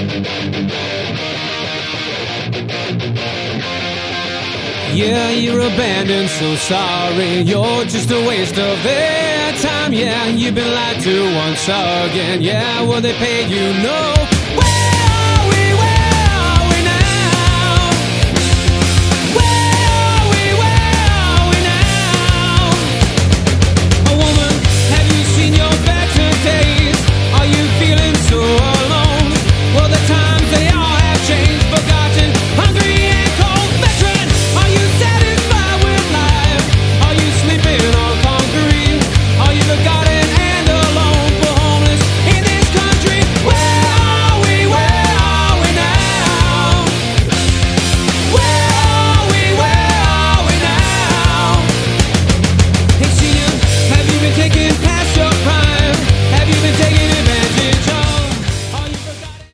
Yeah, you're abandoned, so sorry. You're just a waste of their time. Yeah, you've been lied to once again. Yeah, will they pay you? No.